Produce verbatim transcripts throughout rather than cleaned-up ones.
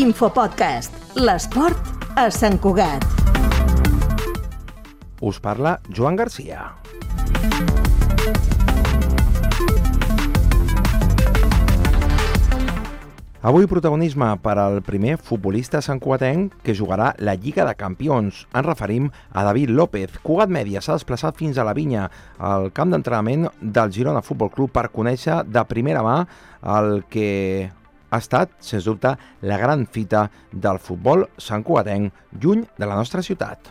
Infopodcast, l'esport a Sant Cugat. Us parla Joan Garcia. Avui protagonisme per al primer futbolista santcugatenc que jugarà la Lliga de Campions. Ens referim a David López. Cugat Mèdia s'ha desplaçat fins a la Vinya, al camp d'entrenament del Girona Futbol Club, per conèixer de primera mà el que ha estat, sens dubte, la gran fita del futbol santcugatenc lluny de la nostra ciutat.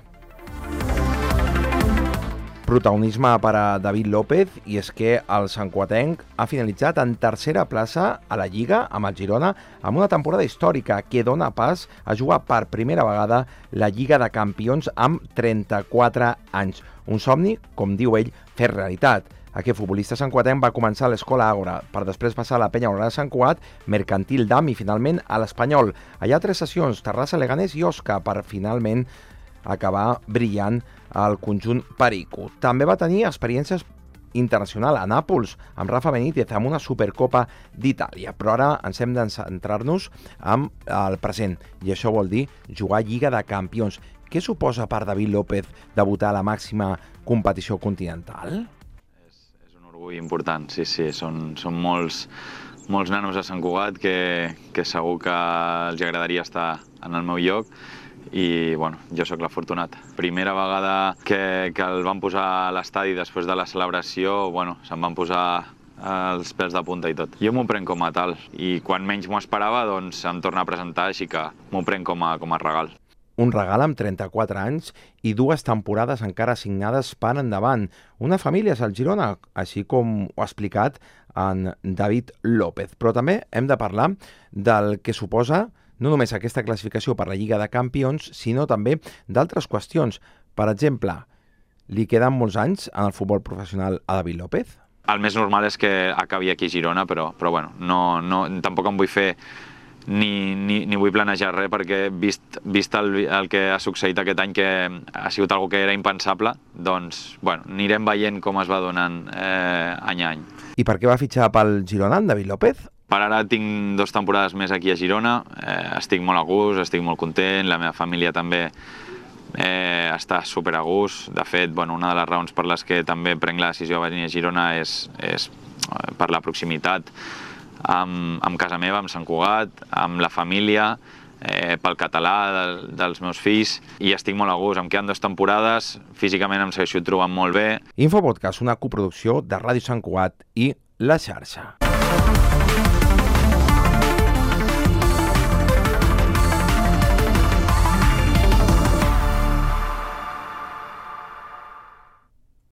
Protagonisme per a David López, i és que el santcugatenc ha finalitzat en tercera plaça a la Lliga amb el Girona, amb una temporada històrica que dona pas a jugar per primera vegada la Lliga de Campions amb trenta-quatre anys. Un somni, com diu ell, fer realitat. Aquest futbolista santcugatenc va començar a l'Escola Àgora, per després passar a la Penya Olorada de Sant Cugat, Mercantil Dam i finalment a l'Espanyol. Allà tres sessions, Terrassa, Leganés i Osca, per finalment acabar brillant al conjunt perico. També va tenir experiències internacionals a Nàpols, amb Rafa Benítez, amb una Supercopa d'Itàlia. Però ara ens hem de centrar-nos en el present, i això vol dir jugar Lliga de Campions. Què suposa per David López debutar a la màxima competició continental? És, és un orgull important, sí, sí. Són, són molts, molts nanos a Sant Cugat que, que segur que els agradaria estar en el meu lloc. I bueno, jo sóc l'afortunat. Primera vegada que, que el van posar a l'estadi després de la celebració, bueno, se'm van posar els pèls de punta i tot. Jo m'ho prenc com a tal, i quan menys m'ho esperava, doncs em torna a presentar, així que m'ho prenc com a, com a regal. Un regal amb trenta-quatre anys i dues temporades encara signades per endavant. Una família és el Girona, així com ho ha explicat en David López. Però també hem de parlar del que suposa no només aquesta classificació per la Lliga de Campions, sinó també d'altres qüestions. Per exemple, li queden molts anys en el futbol professional a David López? El més normal és que acabi aquí a Girona, però, però bueno, no, no, tampoc em vull fer ni, ni, ni vull planejar res, perquè vist, vist el, el que ha succeït aquest any, que ha sigut algo que era impensable, doncs bueno, anirem veient com es va donant eh, any a any. I per què va fitxar pel Girona en David López? Per ara tinc dues temporades més aquí a Girona, eh, estic molt a gust, estic molt content, la meva família també eh, està super a gust. De fet, bueno, una de les raons per les que també prenc la decisió de venir a Girona és, és per la proximitat amb, amb casa meva, amb Sant Cugat, amb la família, eh, pel català de, dels meus fills, i estic molt a gust. Em queden dues temporades, físicament em segueixo trobant molt bé. Infopodcast, una coproducció de Ràdio Sant Cugat i La Xarxa.